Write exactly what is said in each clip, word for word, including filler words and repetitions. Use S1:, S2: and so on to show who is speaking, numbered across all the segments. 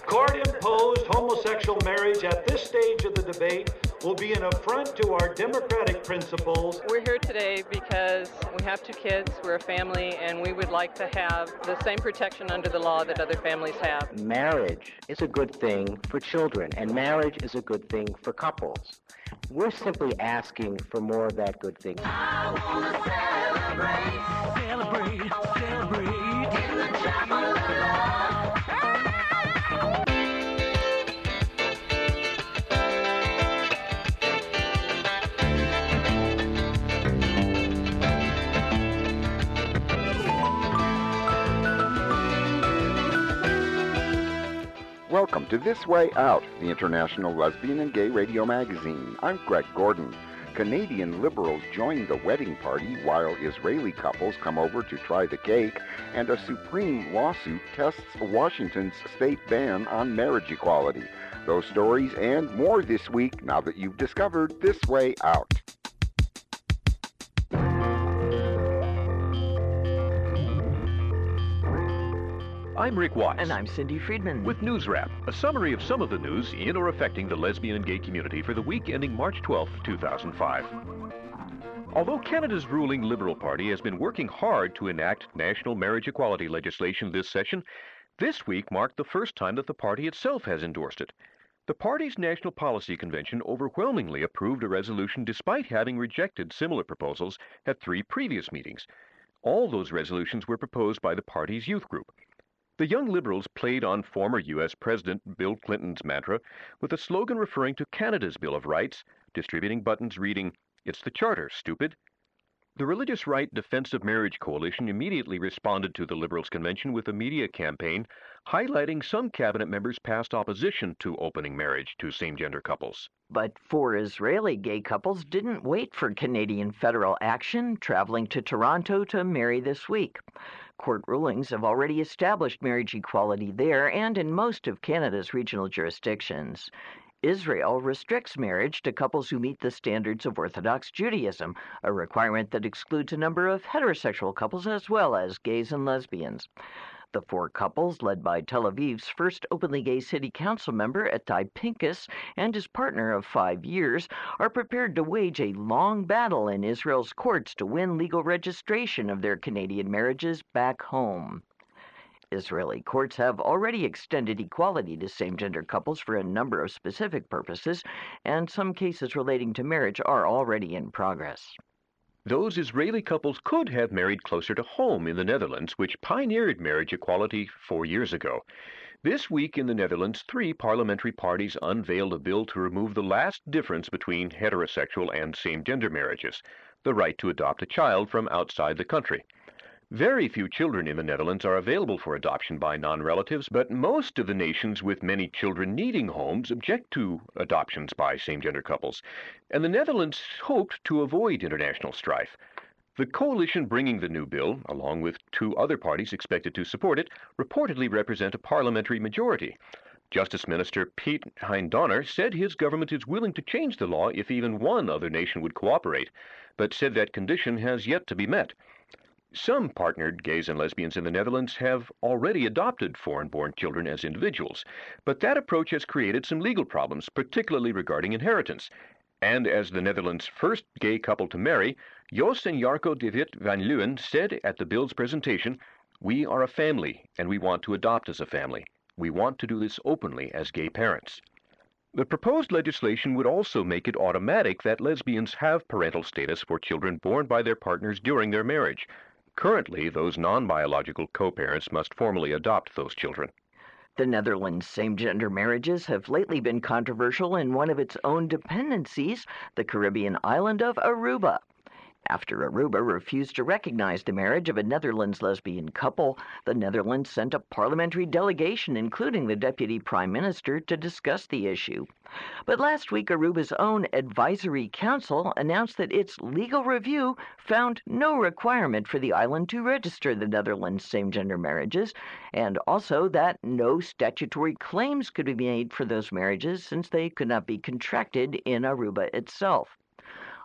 S1: Court-imposed homosexual marriage at this stage of the debate will be an affront to our democratic principles.
S2: We're here today because we have two kids, we're a family, and we would like to have the same protection under the law that other families have.
S3: Marriage is a good thing for children, and marriage is a good thing for couples. We're simply asking for more of that good thing.
S4: I want to celebrate, celebrate, celebrate in the chapel of love.
S5: Welcome to This Way Out, the international lesbian and gay radio magazine. I'm Greg Gordon. Canadian liberals join the wedding party while Israeli couples come over to try the cake, and a Supreme lawsuit tests Washington's state ban on marriage equality. Those stories and more this week now that you've discovered This Way Out.
S6: I'm Rick Watts.
S7: And I'm Cindy Friedman.
S6: With News Wrap, a summary of some of the news in or affecting the lesbian and gay community for the week ending March twelfth, two thousand five. Although Canada's ruling Liberal Party has been working hard to enact national marriage equality legislation this session, this week marked the first time that the party itself has endorsed it. The party's National Policy Convention overwhelmingly approved a resolution despite having rejected similar proposals at three previous meetings. All those resolutions were proposed by the party's youth group. The Young Liberals played on former U S President Bill Clinton's mantra with a slogan referring to Canada's Bill of Rights, distributing buttons reading, "It's the Charter, stupid." The Religious Right Defense of Marriage Coalition immediately responded to the Liberals' convention with a media campaign highlighting some cabinet members' past opposition to opening marriage to same-gender couples.
S7: But four Israeli gay couples didn't wait for Canadian federal action, traveling to Toronto to marry this week. Court rulings have already established marriage equality there and in most of Canada's regional jurisdictions. Israel restricts marriage to couples who meet the standards of Orthodox Judaism, a requirement that excludes a number of heterosexual couples as well as gays and lesbians. The four couples, led by Tel Aviv's first openly gay city council member, Itai Pincus, and his partner of five years, are prepared to wage a long battle in Israel's courts to win legal registration of their Canadian marriages back home. Israeli courts have already extended equality to same-gender couples for a number of specific purposes, and some cases relating to marriage are already in progress.
S6: Those Israeli couples could have married closer to home in the Netherlands, which pioneered marriage equality four years ago. This week in the Netherlands, three parliamentary parties unveiled a bill to remove the last difference between heterosexual and same-gender marriages, the right to adopt a child from outside the country. Very few children in the Netherlands are available for adoption by non-relatives, but most of the nations with many children needing homes object to adoptions by same-gender couples, and the Netherlands hoped to avoid international strife. The coalition bringing the new bill, along with two other parties expected to support it, reportedly represent a parliamentary majority. Justice Minister Piet Hein Donner said his government is willing to change the law if even one other nation would cooperate, but said that condition has yet to be met. Some partnered gays and lesbians in the Netherlands have already adopted foreign-born children as individuals, but that approach has created some legal problems, particularly regarding inheritance. And as the Netherlands' first gay couple to marry, Jos and Jarko de Wit van Leeuwen said at the bill's presentation, "We are a family, and we want to adopt as a family. We want to do this openly as gay parents." The proposed legislation would also make it automatic that lesbians have parental status for children born by their partners during their marriage. Currently, those non-biological co-parents must formally adopt those children.
S7: The Netherlands' same-gender marriages have lately been controversial in one of its own dependencies, the Caribbean island of Aruba. After Aruba refused to recognize the marriage of a Netherlands lesbian couple, the Netherlands sent a parliamentary delegation, including the Deputy Prime Minister, to discuss the issue. But last week, Aruba's own Advisory Council announced that its legal review found no requirement for the island to register the Netherlands' same-gender marriages, and also that no statutory claims could be made for those marriages since they could not be contracted in Aruba itself.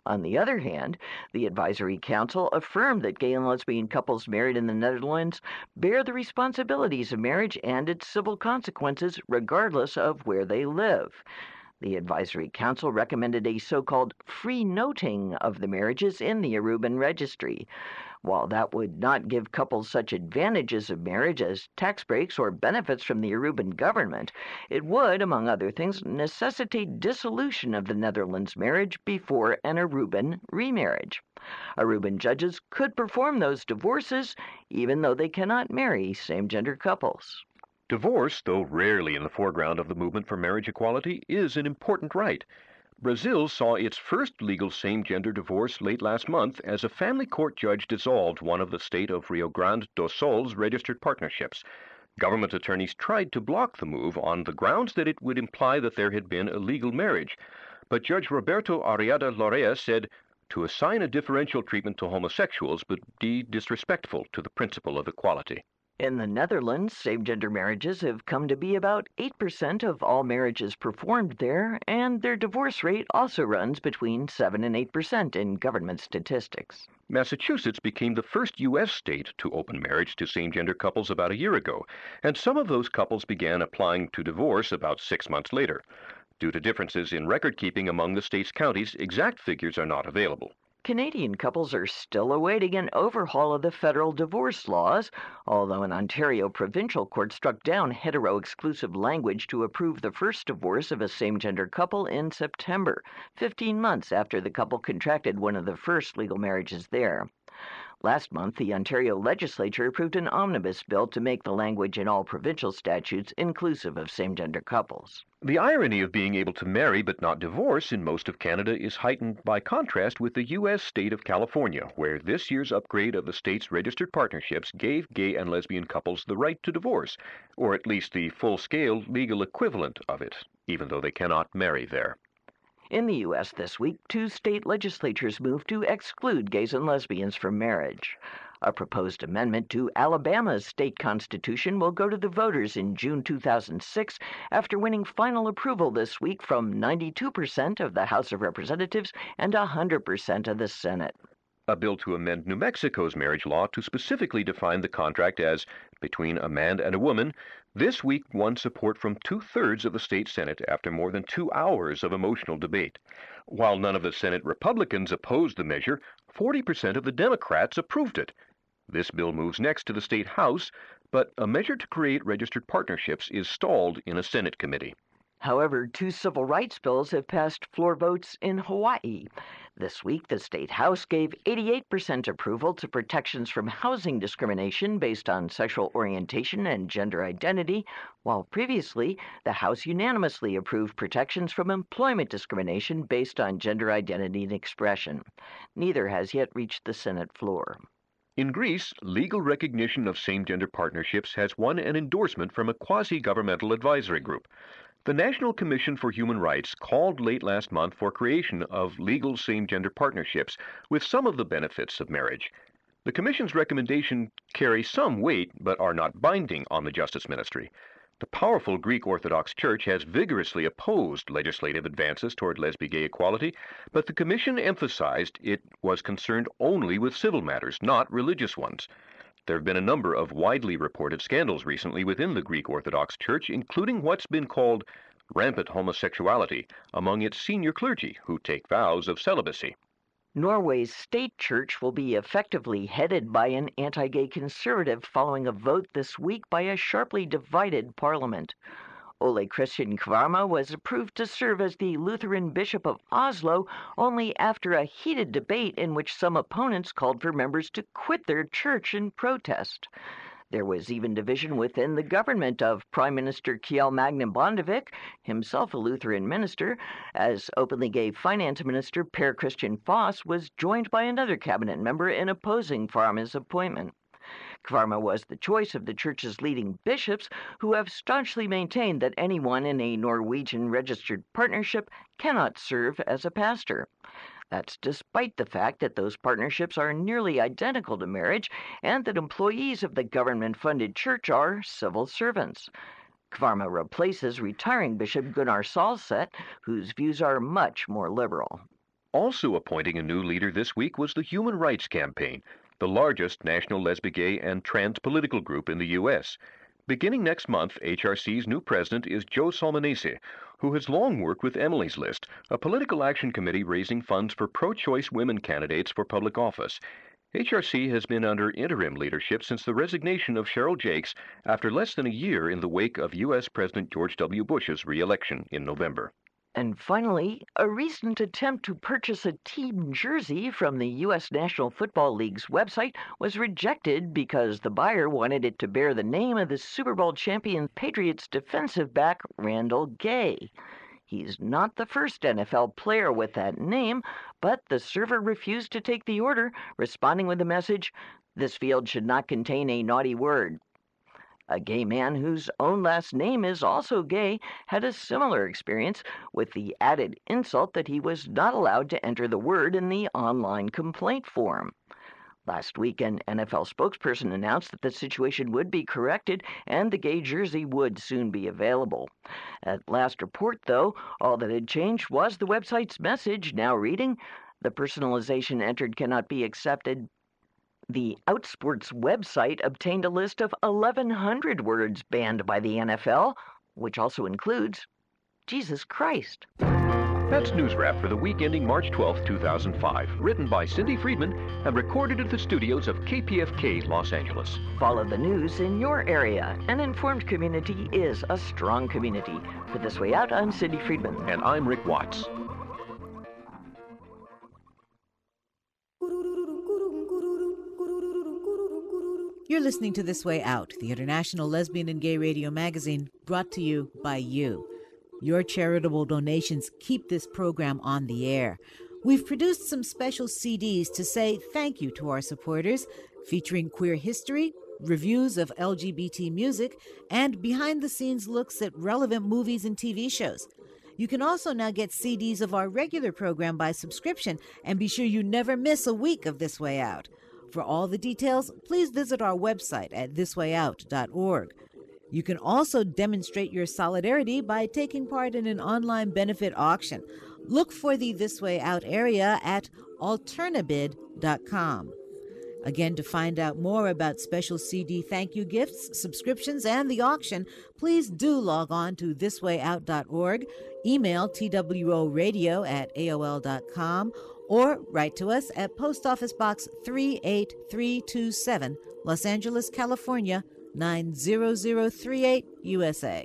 S7: On the other hand, the Advisory Council affirmed that gay and lesbian couples married in the Netherlands bear the responsibilities of marriage and its civil consequences regardless of where they live. The Advisory Council recommended a so-called free noting of the marriages in the Aruban Registry. While that would not give couples such advantages of marriage as tax breaks or benefits from the Aruban government, it would, among other things, necessitate dissolution of the Netherlands marriage before an Aruban remarriage. Aruban judges could perform those divorces even though they cannot marry same-gender couples.
S6: Divorce, though rarely in the foreground of the movement for marriage equality, is an important right. Brazil saw its first legal same-gender divorce late last month as a family court judge dissolved one of the state of Rio Grande do Sul's registered partnerships. Government attorneys tried to block the move on the grounds that it would imply that there had been a legal marriage. But Judge Roberto Arriada Lorea said, to assign a differential treatment to homosexuals would be disrespectful to the principle of equality.
S7: In the Netherlands, same-gender marriages have come to be about eight percent of all marriages performed there, and their divorce rate also runs between seven and eight percent in government statistics.
S6: Massachusetts became the first U S state to open marriage to same-gender couples about a year ago, and some of those couples began applying to divorce about six months later. Due to differences in record-keeping among the state's counties, exact figures are not available.
S7: Canadian couples are still awaiting an overhaul of the federal divorce laws, although an Ontario provincial court struck down hetero-exclusive language to approve the first divorce of a same-gender couple in September, fifteen months after the couple contracted one of the first legal marriages there. Last month, the Ontario legislature approved an omnibus bill to make the language in all provincial statutes inclusive of same-gender couples.
S6: The irony of being able to marry but not divorce in most of Canada is heightened by contrast with the U S state of California, where this year's upgrade of the state's registered partnerships gave gay and lesbian couples the right to divorce, or at least the full-scale legal equivalent of it, even though they cannot marry there.
S7: In the U S this week, two state legislatures moved to exclude gays and lesbians from marriage. A proposed amendment to Alabama's state constitution will go to the voters in June two thousand six after winning final approval this week from ninety-two percent of the House of Representatives and one hundred percent of the Senate.
S6: A bill to amend New Mexico's marriage law to specifically define the contract as between a man and a woman this week won support from two-thirds of the state Senate after more than two hours of emotional debate. While none of the Senate Republicans opposed the measure, forty percent of the Democrats approved it. This bill moves next to the state House, but a measure to create registered partnerships is stalled in a Senate committee.
S7: However, two civil rights bills have passed floor votes in Hawaii. This week, the state House gave eighty-eight percent approval to protections from housing discrimination based on sexual orientation and gender identity, while previously, the House unanimously approved protections from employment discrimination based on gender identity and expression. Neither has yet reached the Senate floor.
S6: In Greece, legal recognition of same-gender partnerships has won an endorsement from a quasi-governmental advisory group. The National Commission for Human Rights called late last month for creation of legal same-gender partnerships with some of the benefits of marriage. The Commission's recommendations carry some weight but are not binding on the Justice Ministry. The powerful Greek Orthodox Church has vigorously opposed legislative advances toward lesbian-gay equality, but the Commission emphasized it was concerned only with civil matters, not religious ones. There have been a number of widely reported scandals recently within the Greek Orthodox Church, including what's been called rampant homosexuality among its senior clergy who take vows of celibacy.
S7: Norway's state church will be effectively headed by an anti-gay conservative following a vote this week by a sharply divided parliament. Ole Christian Kvarma was approved to serve as the Lutheran Bishop of Oslo only after a heated debate in which some opponents called for members to quit their church in protest. There was even division within the government of Prime Minister Kjell Magne Bondevik, himself a Lutheran minister, as openly gay Finance Minister Per Christian Foss was joined by another cabinet member in opposing Kvarma's appointment. Kvarma was the choice of the church's leading bishops, who have staunchly maintained that anyone in a Norwegian registered partnership cannot serve as a pastor. That's despite the fact that those partnerships are nearly identical to marriage and that employees of the government-funded church are civil servants. Kvarma replaces retiring Bishop Gunnar Salseth, whose views are much more liberal.
S6: Also appointing a new leader this week was the Human Rights Campaign, the largest national lesbian, gay, and trans political group in the U S Beginning next month, H R C's new president is Joe Solmonese, who has long worked with Emily's List, a political action committee raising funds for pro-choice women candidates for public office. H R C has been under interim leadership since the resignation of Cheryl Jakes after less than a year in the wake of U S President George W. Bush's re-election in November.
S7: And finally, a recent attempt to purchase a team jersey from the U S National Football League's website was rejected because the buyer wanted it to bear the name of the Super Bowl champion Patriots defensive back Randall Gay. He's not the first N F L player with that name, but the server refused to take the order, responding with the message, "This field should not contain a naughty word." A gay man whose own last name is also gay had a similar experience, with the added insult that he was not allowed to enter the word in the online complaint form. Last week, an N F L spokesperson announced that the situation would be corrected and the gay jersey would soon be available. At last report, though, all that had changed was the website's message, now reading, "The personalization entered cannot be accepted." The Outsports website obtained a list of eleven hundred words banned by the N F L, which also includes Jesus Christ.
S6: That's News Wrap for the week ending March twelfth, two thousand five, written by Cindy Friedman and recorded at the studios of K P F K Los Angeles.
S7: Follow the news in your area. An informed community is a strong community. For This Way Out, I'm Cindy Friedman.
S6: And I'm Rick Watts.
S8: You're listening to This Way Out, the international lesbian and gay radio magazine brought to you by you. Your charitable donations keep this program on the air. We've produced some special C Ds to say thank you to our supporters, featuring queer history, reviews of L G B T music, and behind-the-scenes looks at relevant movies and T V shows. You can also now get C Ds of our regular program by subscription, and be sure you never miss a week of This Way Out. For all the details, please visit our website at this way out dot org. You can also demonstrate your solidarity by taking part in an online benefit auction. Look for the This Way Out area at alternabid dot com. Again, to find out more about special C D thank you gifts, subscriptions, and the auction, please do log on to this way out dot org, email T W O radio at A O L dot com, or write to us at Post Office Box three eight three two seven, Los Angeles, California, nine zero zero three eight, U S A.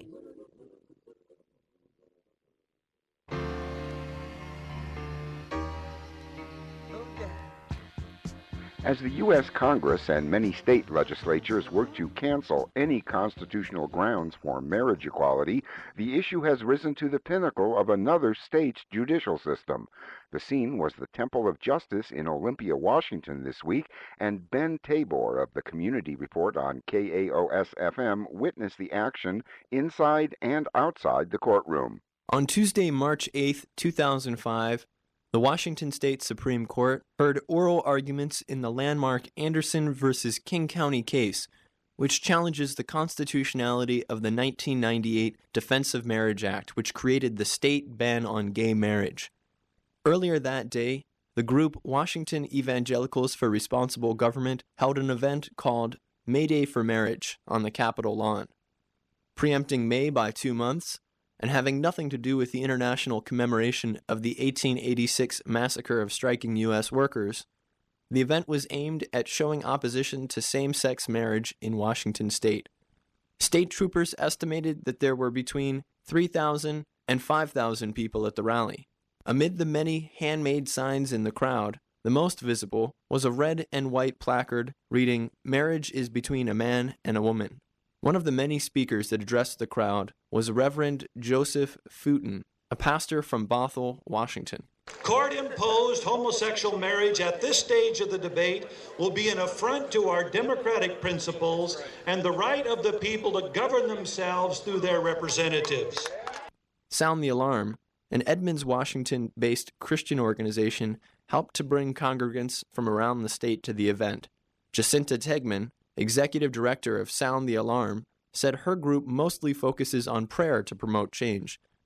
S5: As the U S Congress and many state legislatures work to cancel any constitutional grounds for marriage equality, the issue has risen to the pinnacle of another state's judicial system. The scene was the Temple of Justice in Olympia, Washington this week, and Ben Tabor of the Community Report on K A O S F M witnessed the action inside and outside the courtroom.
S9: On Tuesday, March eighth, two thousand five, the Washington State Supreme Court heard oral arguments in the landmark Anderson versus King County case, which challenges the constitutionality of the nineteen ninety-eight Defense of Marriage Act, which created the state ban on gay marriage. Earlier that day, the group Washington Evangelicals for Responsible Government held an event called May Day for Marriage on the Capitol lawn. Preempting May by two months, and having nothing to do with the international commemoration of the eighteen eighty-six massacre of striking U S workers, the event was aimed at showing opposition to same-sex marriage in Washington state. State troopers estimated that there were between three thousand and five thousand people at the rally. Amid the many handmade signs in the crowd, the most visible was a red and white placard reading, "Marriage is between a man and a woman." One of the many speakers that addressed the crowd was Reverend Joseph Futin, a pastor from Bothell, Washington.
S1: Court-imposed homosexual marriage at this stage of the debate will be an affront to our democratic principles and the right of the people to govern themselves through their representatives.
S9: Sound the Alarm, an Edmonds, Washington-based Christian organization, helped to bring congregants from around the state to the event. Jacinta Tegman, executive director of Sound the Alarm, said her group mostly focuses on prayer to promote change,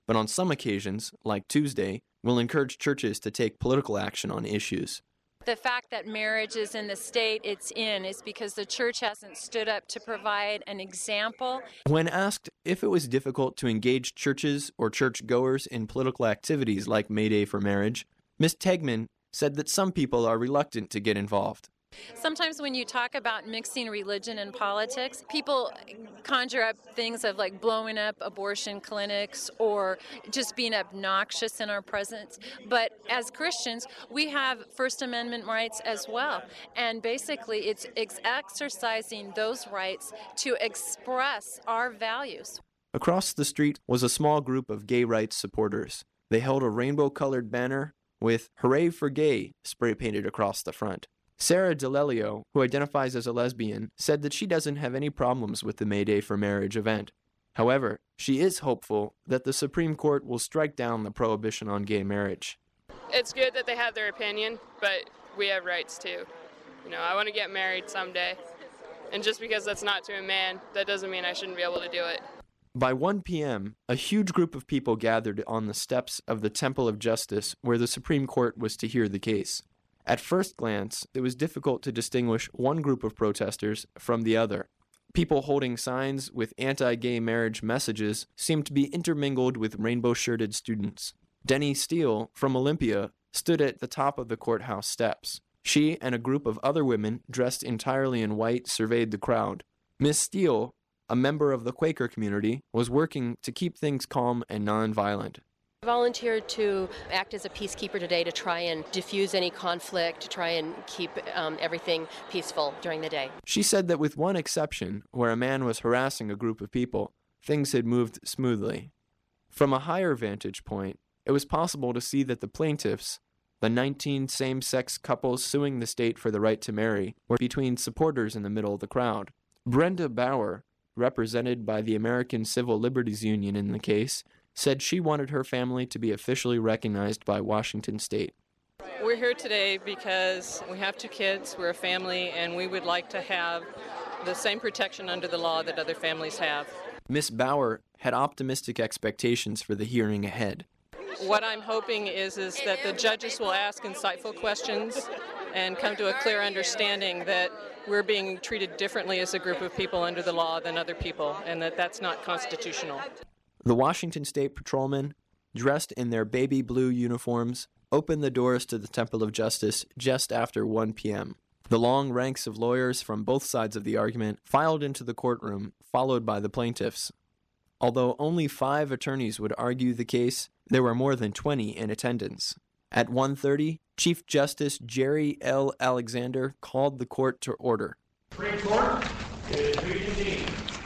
S9: but on some occasions, like Tuesday, will encourage churches to take political action on issues.
S10: The fact that marriage is in the state it's in is because the church hasn't stood up to provide an example.
S9: When asked if it was difficult to engage churches or churchgoers in political activities like May Day for Marriage, Miz Tegman said that some people are reluctant to get involved.
S10: Sometimes when you talk about mixing religion and politics, people conjure up things of like blowing up abortion clinics or just being obnoxious in our presence. But as Christians, we have First Amendment rights as well. And basically, it's ex- exercising those rights to express our values.
S9: Across the street was a small group of gay rights supporters. They held a rainbow-colored banner with "Hooray for Gay" spray-painted across the front. Sarah DeLelio, who identifies as a lesbian, said that she doesn't have any problems with the May Day for Marriage event. However, she is hopeful that the Supreme Court will strike down the prohibition on gay marriage.
S11: It's good that they have their opinion, but we have rights too. You know, I want to get married someday. And just because that's not to a man, that doesn't mean I shouldn't be able to do it.
S9: By one p.m., a huge group of people gathered on the steps of the Temple of Justice where the Supreme Court was to hear the case. At first glance, it was difficult to distinguish one group of protesters from the other. People holding signs with anti-gay marriage messages seemed to be intermingled with rainbow-shirted students. Denny Steele, from Olympia, stood at the top of the courthouse steps. She and a group of other women dressed entirely in white surveyed the crowd. Miss Steele, a member of the Quaker community, was working to keep things calm and nonviolent.
S12: I volunteered to act as a peacekeeper today to try and diffuse any conflict, to try and keep um, everything peaceful during the day.
S9: She said that with one exception, where a man was harassing a group of people, things had moved smoothly. From a higher vantage point, it was possible to see that the plaintiffs, the nineteen same-sex couples suing the state for the right to marry, were between supporters in the middle of the crowd. Brenda Bauer, represented by the American Civil Liberties Union in the case, said she wanted her family to be officially recognized by Washington State.
S2: We're here today because we have two kids, we're a family, and we would like to have the same protection under the law that other families have.
S9: Miss Bauer had optimistic expectations for the hearing ahead.
S2: What I'm hoping is, is that the judges will ask insightful questions and come to a clear understanding that we're being treated differently as a group of people under the law than other people, and that that's not constitutional.
S9: The Washington State Patrolmen, dressed in their baby blue uniforms, opened the doors to the Temple of Justice just after one p.m. The long ranks of lawyers from both sides of the argument filed into the courtroom, followed by the plaintiffs. Although only five attorneys would argue the case, there were more than twenty in attendance. At one thirty, Chief Justice Jerry L. Alexander called the court to order.
S13: Supreme Court is reconvened.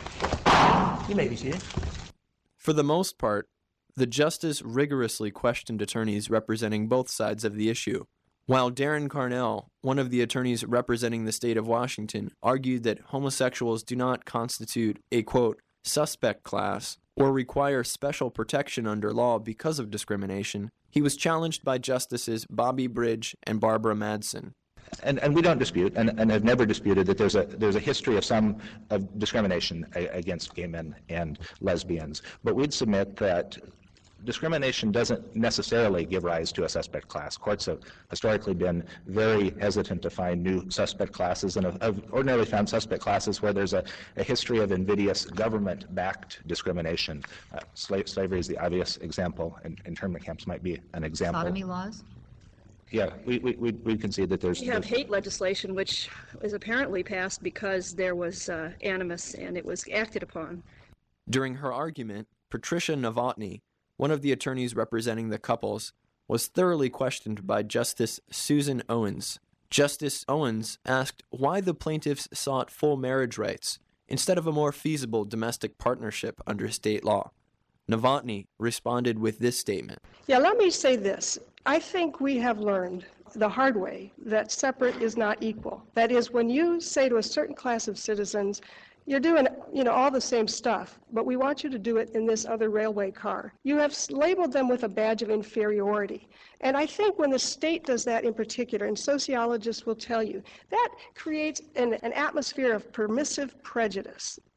S13: You may be seated.
S9: For the most part, the justice rigorously questioned attorneys representing both sides of the issue, while Darren Carnell, one of the attorneys representing the state of Washington, argued that homosexuals do not constitute a, quote, suspect class or require special protection under law because of discrimination. He was challenged by Justices Bobby Bridge and Barbara Madsen.
S14: And, and we don't dispute, and, and have never disputed, that there's a there's a history of some of discrimination a, against gay men and lesbians. But we'd submit that discrimination doesn't necessarily give rise to a suspect class. Courts have historically been very hesitant to find new suspect classes, and have, have ordinarily found suspect classes where there's a, a history of invidious government-backed discrimination. Uh, slave, slavery is the obvious example, and internment camps might be an example.
S15: Sodomy laws?
S14: Yeah, we we we we concede that there's.
S16: We have hate legislation, which was apparently passed because there was uh, animus and it was acted upon.
S9: During her argument, Patricia Novotny, one of the attorneys representing the couples, was thoroughly questioned by Justice Susan Owens. Justice Owens asked why the plaintiffs sought full marriage rights instead of a more feasible domestic partnership under state law. Novotny responded with this statement.
S17: Yeah, let me say this. I think we have learned the hard way that separate is not equal. That is, when you say to a certain class of citizens, you're doing, you know, all the same stuff, but we want you to do it in this other railway car. You have labeled them with a badge of inferiority. And I think when the state does that in particular, and sociologists will tell you, that creates an, an atmosphere of permissive prejudice.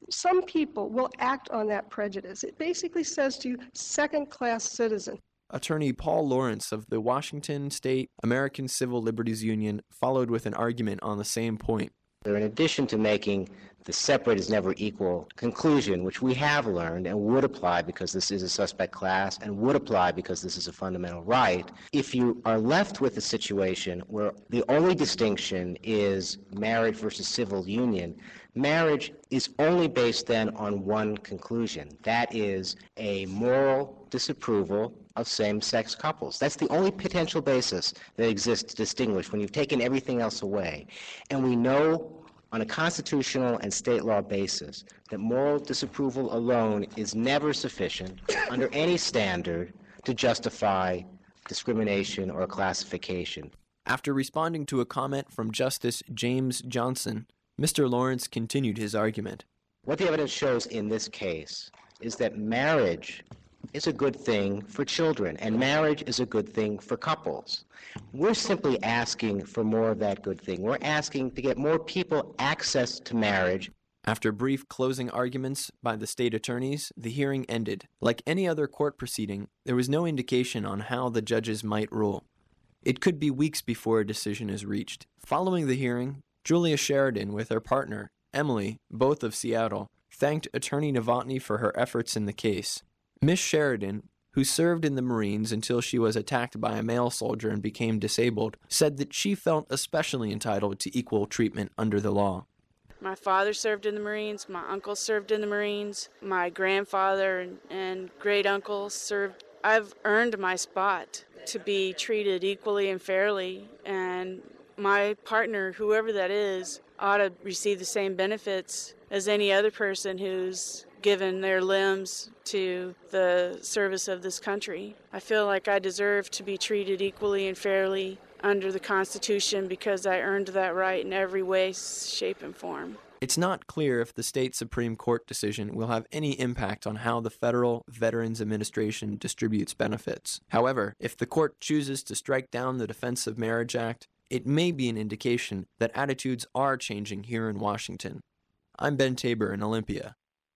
S17: some people will act on that prejudice. It basically says to you, second-class citizen.
S9: Attorney Paul Lawrence of the Washington State American Civil Liberties Union followed with an argument on the same point.
S3: In addition to making the separate is never equal conclusion, which we have learned and would apply because this is a suspect class and would apply because this is a fundamental right, if you are left with a situation where the only distinction is marriage versus civil union, marriage is only based then on one conclusion. That is a moral disapproval of same-sex couples. That's the only potential basis that exists to distinguish when you've taken everything else away. And we know on a constitutional and state law basis that moral disapproval alone is never sufficient under any standard to justify discrimination or classification.
S9: After responding to a comment from Justice James Johnson, Mister Lawrence continued his argument.
S3: What the evidence shows in this case is that marriage is a good thing for children, and marriage is a good thing for couples. We're simply asking for more of that good thing. We're asking to get more people access to marriage.
S9: After brief closing arguments by the state attorneys, the hearing ended. Like any other court proceeding, there was no indication on how the judges might rule. It could be weeks before a decision is reached. Following the hearing, Julia Sheridan, with her partner, Emily, both of Seattle, thanked Attorney Novotny for her efforts in the case. Miss Sheridan, who served in the Marines until she was attacked by a male soldier and became disabled, said that she felt especially entitled to equal treatment under the law.
S15: My father served in the Marines, my uncle served in the Marines, my grandfather and, and great-uncle served. I've earned my spot to be treated equally and fairly, and my partner, whoever that is, ought to receive the same benefits as any other person who's given their limbs to the service of this country. I feel like I deserve to be treated equally and fairly under the Constitution because I earned that right in every way, shape, and form.
S9: It's not clear if the state Supreme Court decision will have any impact on how the Federal Veterans Administration distributes benefits. However, if the court chooses to strike down the Defense of Marriage Act, it may be an indication that attitudes are changing here in Washington. I'm Ben Tabor in Olympia.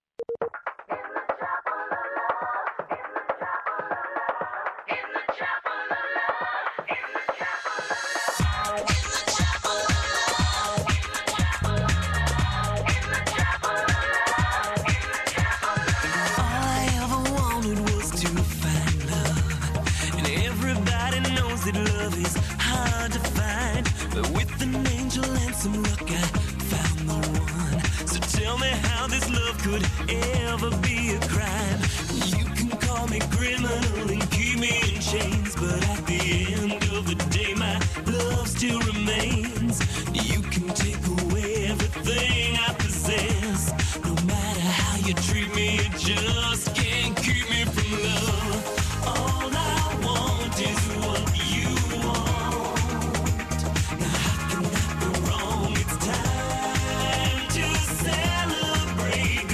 S4: Could ever be a crime. You can call me criminal and keep me in chains, but at the end of the day my love still remains. You can take away everything I possess, no matter how you treat me, it just can't keep me from love. All I want is what you want. Now how can that go wrong? It's time to celebrate.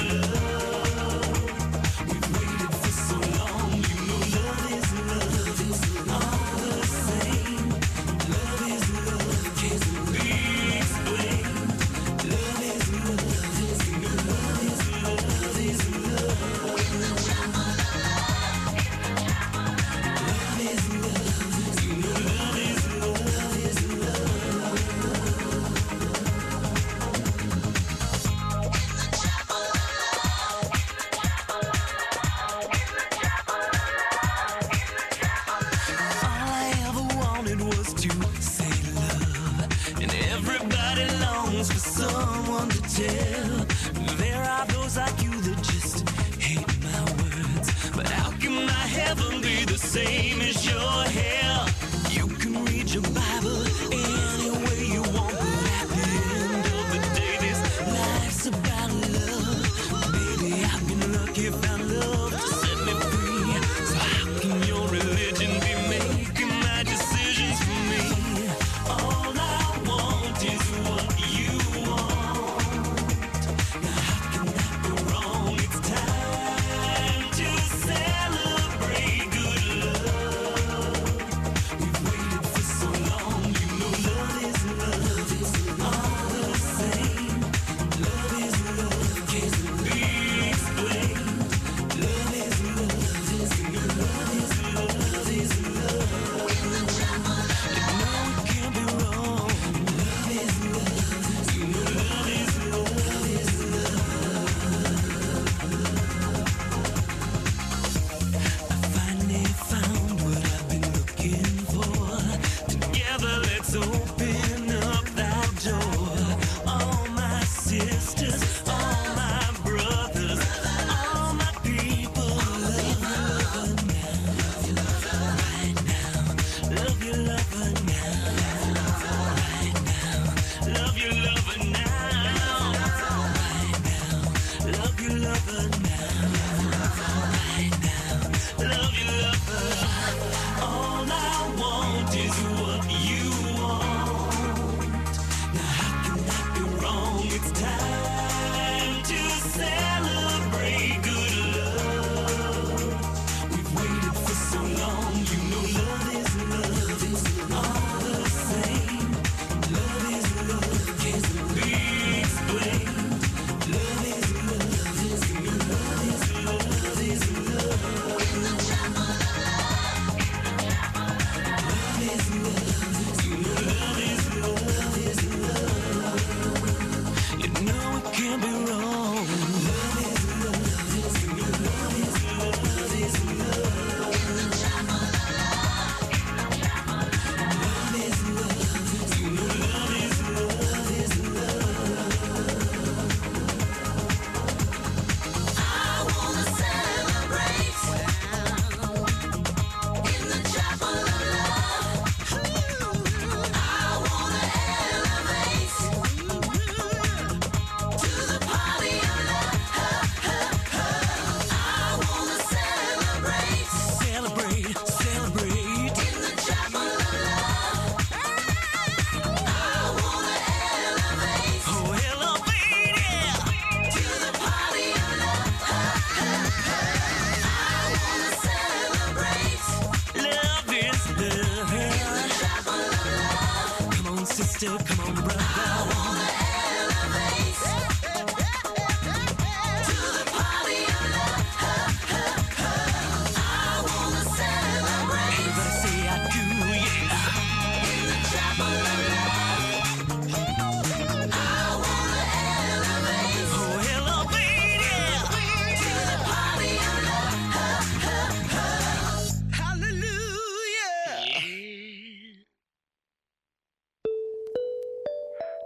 S4: Same as your hair. You can read your Bible any way you want, but at the end of the day, this life's about love. Baby, I've been lucky, found love to set me free. So how can your religion be making my decisions for me? All I want is what you want.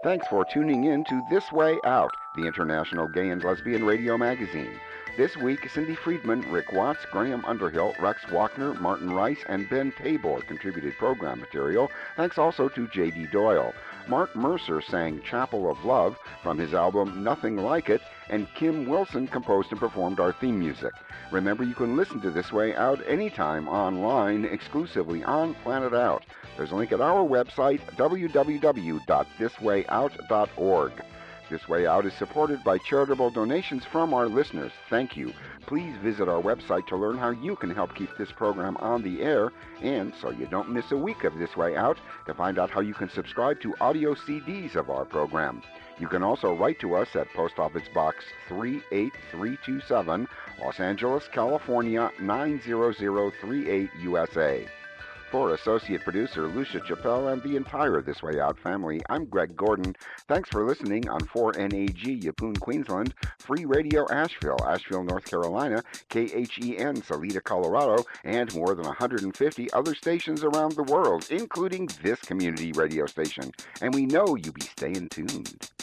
S5: Thanks for tuning in to This Way Out, the International Gay and Lesbian Radio Magazine. This week, Cindy Friedman, Rick Watts, Graham Underhill, Rex Walkner, Martin Rice, and Ben Tabor contributed program material. Thanks also to J D Doyle. Mark Mercer sang Chapel of Love from his album Nothing Like It, and Kim Wilson composed and performed our theme music. Remember, you can listen to This Way Out anytime online, exclusively on Planet Out. There's a link at our website, w w w dot this way out dot org. This Way Out is supported by charitable donations from our listeners. Thank you. Please visit our website to learn how you can help keep this program on the air, and so you don't miss a week of This Way Out, to find out how you can subscribe to audio C Ds of our program. You can also write to us at Post Office Box three eight three two seven, Los Angeles, California nine zero zero three eight, U S A. For associate producer Lucia Chappelle and the entire This Way Out family, I'm Greg Gordon. Thanks for listening on four N A G, Yeppoon, Queensland, Free Radio Asheville, Asheville, North Carolina, K H E N, Salida, Colorado, and more than one hundred fifty other stations around the world, including this community radio station. And we know you be staying tuned.